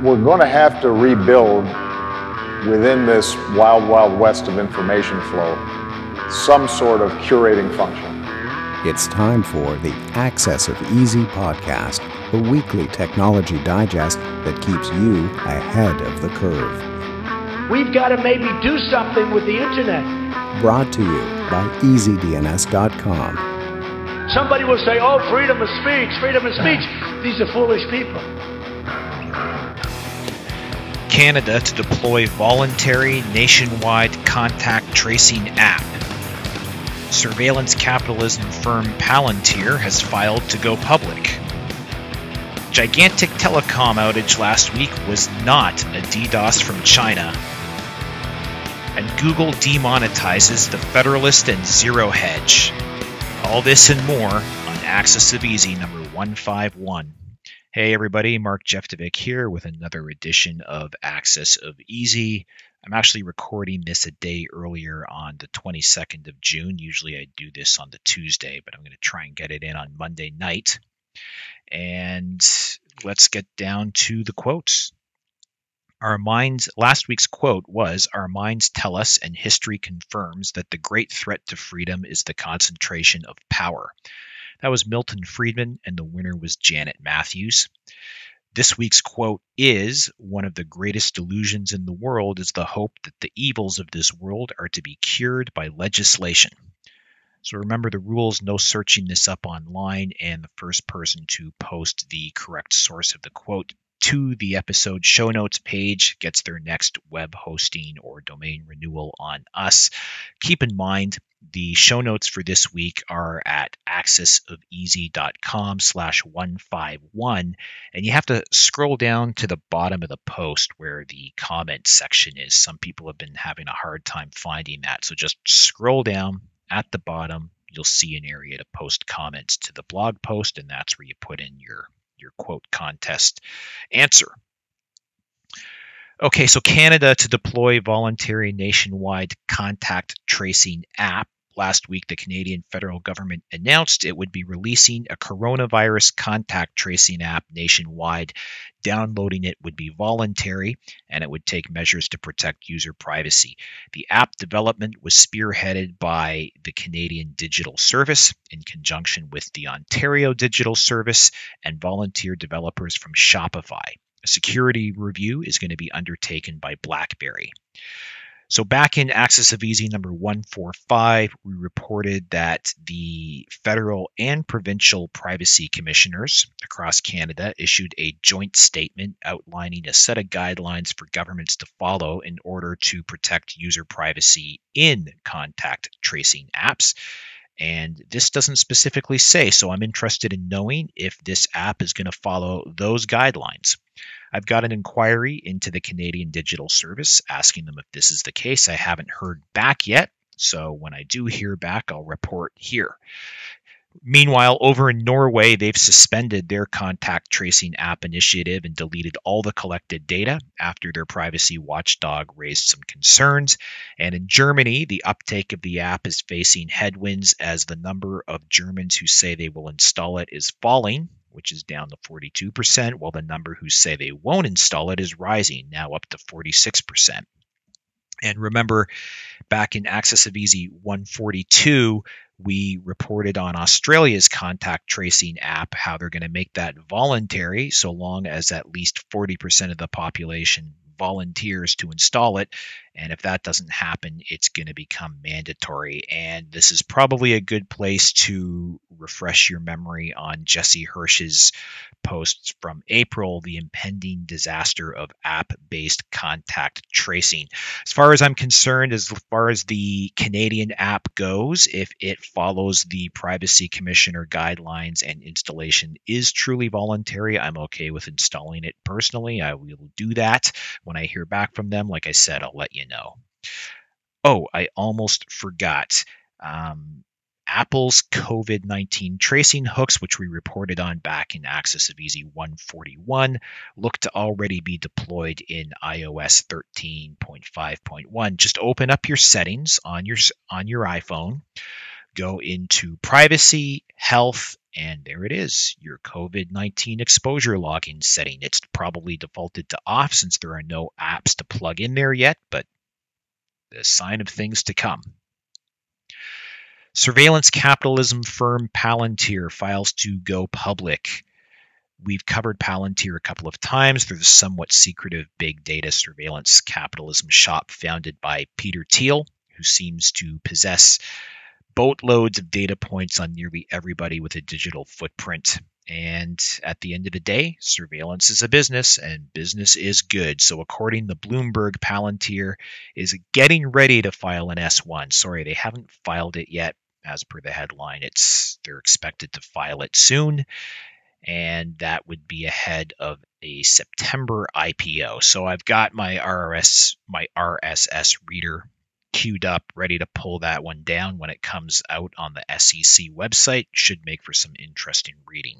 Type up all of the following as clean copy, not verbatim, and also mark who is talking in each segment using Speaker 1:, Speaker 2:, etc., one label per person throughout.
Speaker 1: we're going to have to rebuild within this wild, wild west of information flow some sort of curating function.
Speaker 2: It's time for the Access of Easy podcast, the weekly technology digest that keeps you ahead of the curve.
Speaker 3: We've got to maybe do something with the internet.
Speaker 2: Brought to you by EasyDNS.com.
Speaker 3: Somebody will say, oh, freedom of speech, freedom of speech. These are foolish people.
Speaker 4: Canada to deploy voluntary nationwide contact tracing app. Surveillance capitalism firm Palantir has filed to go public. Gigantic telecom outage last week was not a DDoS from China. And Google demonetizes the Federalist and Zero Hedge. All this and more on Access of Easy number 151. Hey everybody, Mark Jeftovic here with another edition of Access of Easy. I'm actually recording this a day earlier on the 22nd of June. Usually I do this on the Tuesday, but I'm going to try and get it in on Monday night. And let's get down to the quotes. Last week's quote was, "Our minds tell us and history confirms that the great threat to freedom is the concentration of power." That was Milton Friedman, and the winner was Janet Matthews. This week's quote is, "One of the greatest delusions in the world is the hope that the evils of this world are to be cured by legislation." So remember the rules, no searching this up online, and the first person to post the correct source of the quote to the episode show notes page gets their next web hosting or domain renewal on us. Keep in mind, the show notes for this week are at accessofeasy.com/151, and you have to scroll down to the bottom of the post where the comment section is. Some people have been having a hard time finding that, so just scroll down at the bottom. You'll see an area to post comments to the blog post, and that's where you put in your quote contest answer. Okay, so Canada to deploy voluntary nationwide contact tracing app. Last week, the Canadian federal government announced it would be releasing a coronavirus contact tracing app nationwide. Downloading it would be voluntary, and it would take measures to protect user privacy. The app development was spearheaded by the Canadian Digital Service in conjunction with the Ontario Digital Service and volunteer developers from Shopify. A security review is going to be undertaken by BlackBerry. So back in Access of Easy number 145, we reported that the federal and provincial privacy commissioners across Canada issued a joint statement outlining a set of guidelines for governments to follow in order to protect user privacy in contact tracing apps. And this doesn't specifically say, so I'm interested in knowing if this app is going to follow those guidelines. I've got an inquiry into the Canadian Digital Service asking them if this is the case. I haven't heard back yet, so when I do hear back, I'll report here. Meanwhile, over in Norway, they've suspended their contact tracing app initiative and deleted all the collected data after their privacy watchdog raised some concerns. And in Germany, the uptake of the app is facing headwinds as the number of Germans who say they will install it is falling, which is down to 42%, while the number who say they won't install it is rising, now up to 46%. And remember, back in Access of Easy 142, we reported on Australia's contact tracing app, how they're going to make that voluntary so long as at least 40% of the population volunteers to install it. And if that doesn't happen, it's going to become mandatory. And this is probably a good place to refresh your memory on Jesse Hirsch's posts from April, the impending disaster of app-based contact tracing. As far as I'm concerned, as far as the Canadian app goes, if it follows the Privacy Commissioner guidelines and installation is truly voluntary, I'm okay with installing it personally. I will do that when I hear back from them. Like I said, I'll let you know. Oh, I almost forgot. Apple's COVID-19 tracing hooks, which we reported on back in Access of Easy 141, look to already be deployed in iOS 13.5.1. Just open up your settings on your iPhone, go into Privacy, Health, And there it is, your COVID-19 exposure logging setting. It's probably defaulted to off since there are no apps to plug in there yet, but the sign of things to come. Surveillance capitalism firm Palantir files to go public. We've covered Palantir a couple of times. They're the somewhat secretive big data surveillance capitalism shop founded by Peter Thiel, who seems to possess boatloads of data points on nearly everybody with a digital footprint. And at the end of the day, surveillance is a business, and business is good. So according to Bloomberg, Palantir is getting ready to file an S1. Sorry, they haven't filed it yet. As per the headline, they're expected to file it soon, and that would be ahead of a September IPO. So I've got my RSS reader queued up, ready to pull that one down when it comes out on the SEC website. Should make for some interesting reading.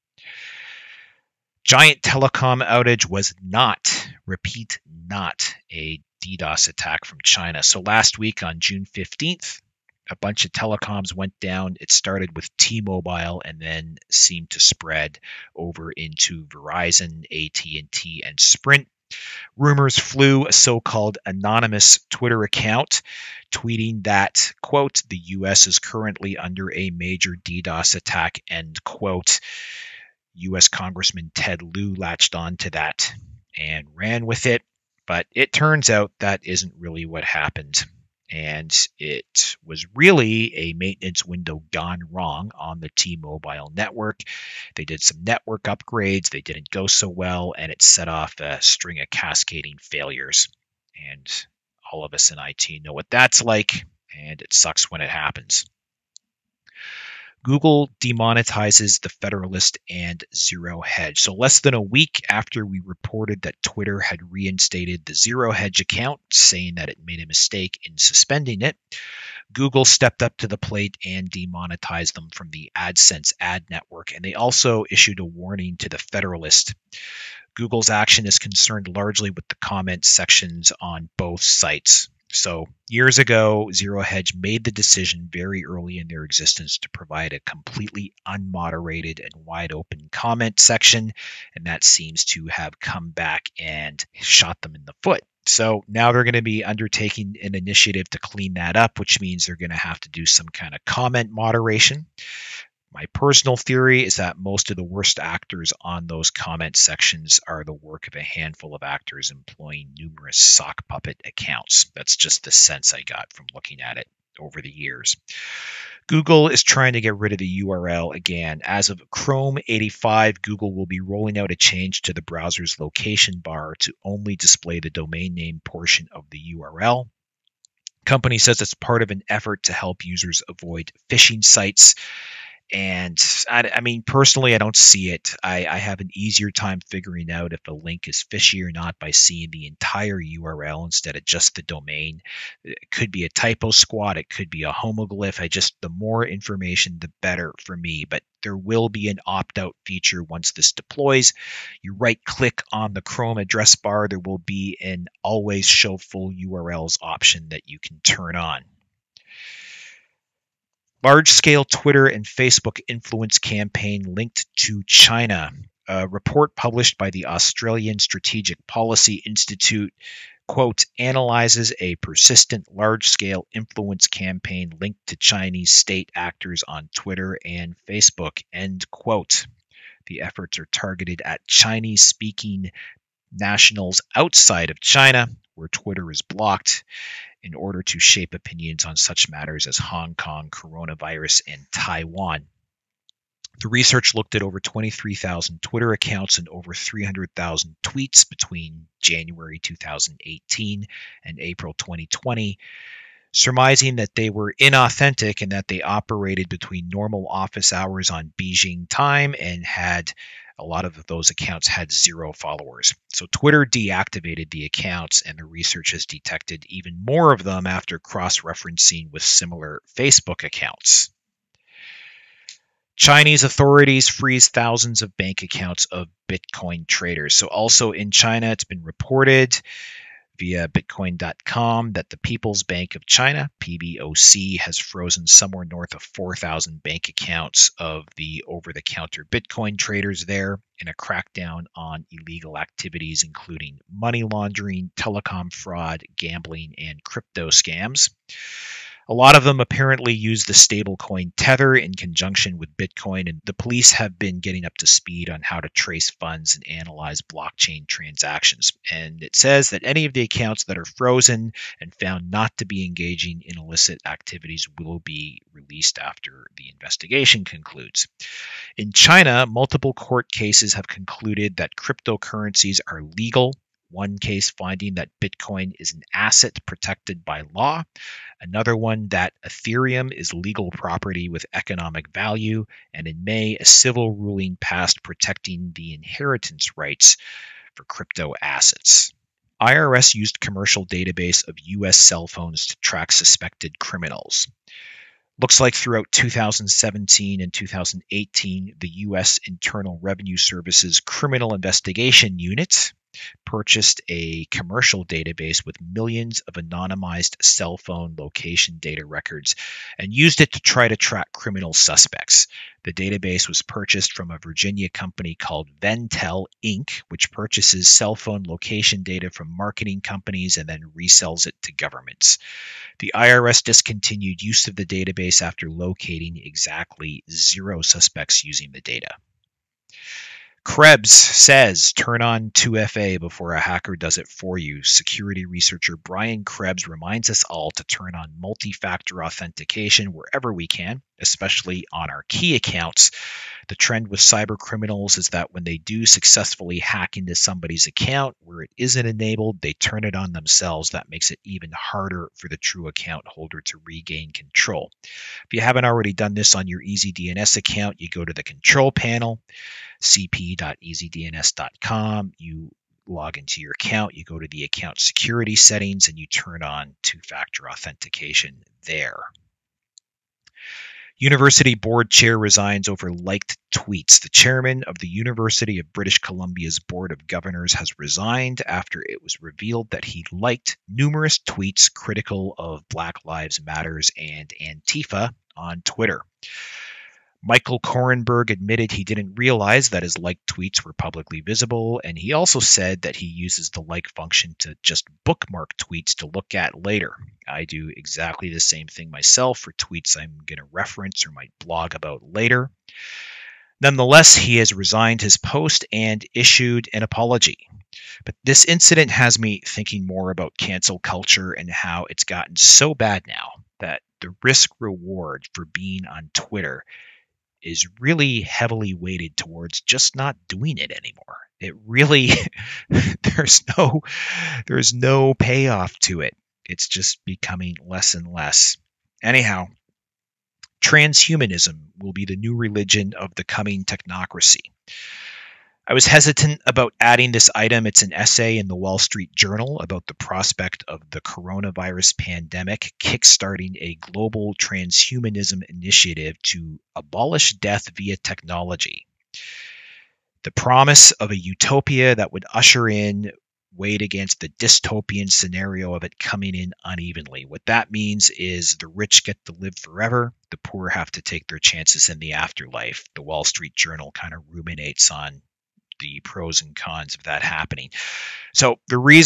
Speaker 4: Giant telecom outage was not, repeat, not a DDoS attack from China. So last week on June 15th, a bunch of telecoms went down. It started with T-Mobile and then seemed to spread over into Verizon, AT&T, and Sprint. Rumors flew a so-called anonymous Twitter account tweeting that, quote, the U.S. is currently under a major DDoS attack, end quote. U.S. Congressman Ted Lieu latched on to that and ran with it. But it turns out that isn't really what happened. And it was really a maintenance window gone wrong on the T-Mobile network. They did some network upgrades. They didn't go so well, and it set off a string of cascading failures. And all of us in IT know what that's like, and it sucks when it happens. Google demonetizes the Federalist and Zero Hedge. So less than a week after we reported that Twitter had reinstated the Zero Hedge account, saying that it made a mistake in suspending it, Google stepped up to the plate and demonetized them from the AdSense ad network. And they also issued a warning to the Federalist. Google's action is concerned largely with the comment sections on both sites. So years ago, Zero Hedge made the decision very early in their existence to provide a completely unmoderated and wide open comment section, and that seems to have come back and shot them in the foot. So now they're going to be undertaking an initiative to clean that up, which means they're going to have to do some kind of comment moderation. My personal theory is that most of the worst actors on those comment sections are the work of a handful of actors employing numerous sock puppet accounts. That's just the sense I got from looking at it over the years. Google is trying to get rid of the URL again. As of Chrome 85, Google will be rolling out a change to the browser's location bar to only display the domain name portion of the URL. Company says it's part of an effort to help users avoid phishing sites. And I mean, personally, I don't see it. I have an easier time figuring out if a link is fishy or not by seeing the entire URL instead of just the domain. It could be a typo squat. It could be a homoglyph. The more information, the better for me. But there will be an opt-out feature once this deploys. You right-click on the Chrome address bar. There will be an always show full URLs option that you can turn on. Large-scale Twitter and Facebook influence campaign linked to China. A report published by the Australian Strategic Policy Institute, quote, analyzes a persistent large-scale influence campaign linked to Chinese state actors on Twitter and Facebook, end quote. The efforts are targeted at Chinese-speaking nationals outside of China, where Twitter is blocked, in order to shape opinions on such matters as Hong Kong, coronavirus, and Taiwan. The research looked at over 23,000 Twitter accounts and over 300,000 tweets between January 2018 and April 2020, surmising that they were inauthentic and that they operated between normal office hours on Beijing time and a lot of those accounts had 0 followers. So Twitter deactivated the accounts, and the research has detected even more of them after cross-referencing with similar Facebook accounts. Chinese authorities freeze thousands of bank accounts of Bitcoin traders. So also in China, it's been reported via Bitcoin.com that the People's Bank of China, PBOC, has frozen somewhere north of 4,000 bank accounts of the over-the-counter Bitcoin traders there in a crackdown on illegal activities including money laundering, telecom fraud, gambling, and crypto scams. A lot of them apparently use the stablecoin Tether in conjunction with Bitcoin, and the police have been getting up to speed on how to trace funds and analyze blockchain transactions. And it says that any of the accounts that are frozen and found not to be engaging in illicit activities will be released after the investigation concludes. In China, multiple court cases have concluded that cryptocurrencies are legal. One case finding that Bitcoin is an asset protected by law, another one that Ethereum is legal property with economic value, and in May, a civil ruling passed protecting the inheritance rights for crypto assets. IRS used commercial database of U.S. cell phones to track suspected criminals. Looks like throughout 2017 and 2018, the U.S. Internal Revenue Service's Criminal Investigation Unit purchased a commercial database with millions of anonymized cell phone location data records and used it to try to track criminal suspects. The database was purchased from a Virginia company called Ventel Inc., which purchases cell phone location data from marketing companies and then resells it to governments. The IRS discontinued use of the database after locating exactly 0 suspects using the data. Krebs says, turn on 2FA before a hacker does it for you. Security researcher Brian Krebs reminds us all to turn on multi-factor authentication wherever we can, especially on our key accounts. The trend with cyber criminals is that when they do successfully hack into somebody's account where it isn't enabled, they turn it on themselves. That makes it even harder for the true account holder to regain control. If you haven't already done this on your EasyDNS account, you go to the control panel, cp.easydns.com. You log into your account, you go to the account security settings, and you turn on two-factor authentication there. University board chair resigns over liked tweets. The chairman of the University of British Columbia's Board of Governors has resigned after it was revealed that he liked numerous tweets critical of Black Lives Matters and Antifa on Twitter. Michael Korenberg admitted he didn't realize that his liked tweets were publicly visible, and he also said that he uses the like function to just bookmark tweets to look at later. I do exactly the same thing myself for tweets I'm going to reference or might blog about later. Nonetheless, he has resigned his post and issued an apology. But this incident has me thinking more about cancel culture and how it's gotten so bad now that the risk-reward for being on Twitter is really heavily weighted towards just not doing it anymore. It really, there's no payoff to it. It's just becoming less and less. Anyhow, transhumanism will be the new religion of the coming technocracy. I was hesitant about adding this item. It's an essay in the Wall Street Journal about the prospect of the coronavirus pandemic kickstarting a global transhumanism initiative to abolish death via technology. The promise of a utopia that would usher in weighed against the dystopian scenario of it coming in unevenly. What that means is the rich get to live forever, the poor have to take their chances in the afterlife. The Wall Street Journal kind of ruminates on the pros and cons of that happening. So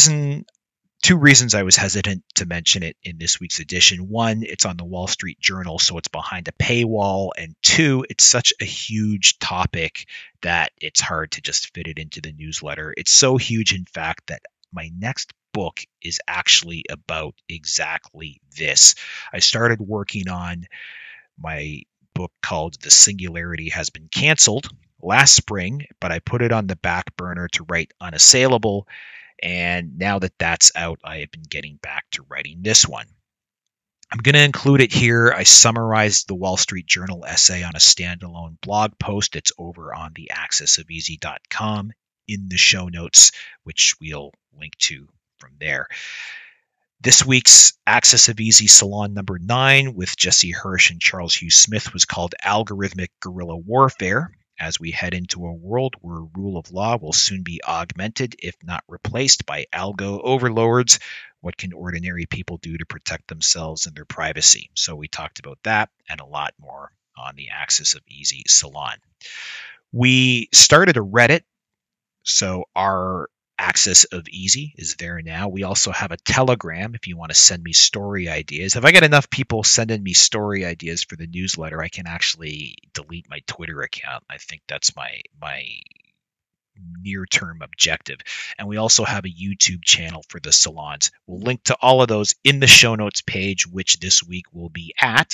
Speaker 4: two reasons I was hesitant to mention it in this week's edition. One, it's on the Wall Street Journal, so it's behind a paywall. And two, it's such a huge topic that it's hard to just fit it into the newsletter. It's so huge, in fact, that my next book is actually about exactly this. I started working on my book called The Singularity Has Been Cancelled last spring, but I put it on the back burner to write Unassailable, and now that that's out, I have been getting back to writing this one. I'm going to include it here. I summarized the Wall Street Journal essay on a standalone blog post. It's over on the accessofeasy.com in the show notes, which we'll link to from there. This week's Access of Easy Salon number 9 with Jesse Hirsch and Charles Hugh Smith was called Algorithmic Guerrilla Warfare. as we head into a world where rule of law will soon be augmented, if not replaced, by algo overlords. What can ordinary people do to protect themselves and their privacy? So we talked about that and a lot more on the Axis of Easy Salon. We started a Reddit, so our Axis of Easy is there now. We also have a Telegram if you want to send me story ideas. If I get enough people sending me story ideas for the newsletter, I can actually delete my Twitter account. I think that's my near-term objective. And we also have a YouTube channel for the salons. We'll link to all of those in the show notes page, which this week will be at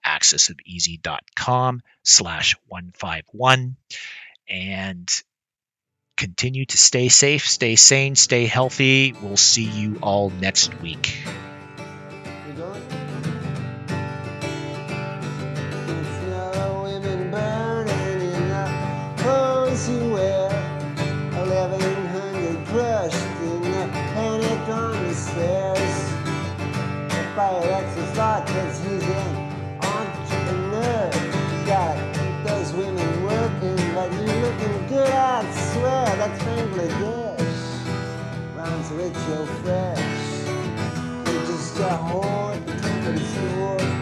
Speaker 4: axisofeasy.com/151. And continue to stay safe, stay sane, stay healthy. We'll see you all next week.
Speaker 5: Cause he's an entrepreneur. Gotta keep those women working, but you looking good, I swear. That's Bangladesh. Rhymes rich, you're fresh. You're just a whore at the company store.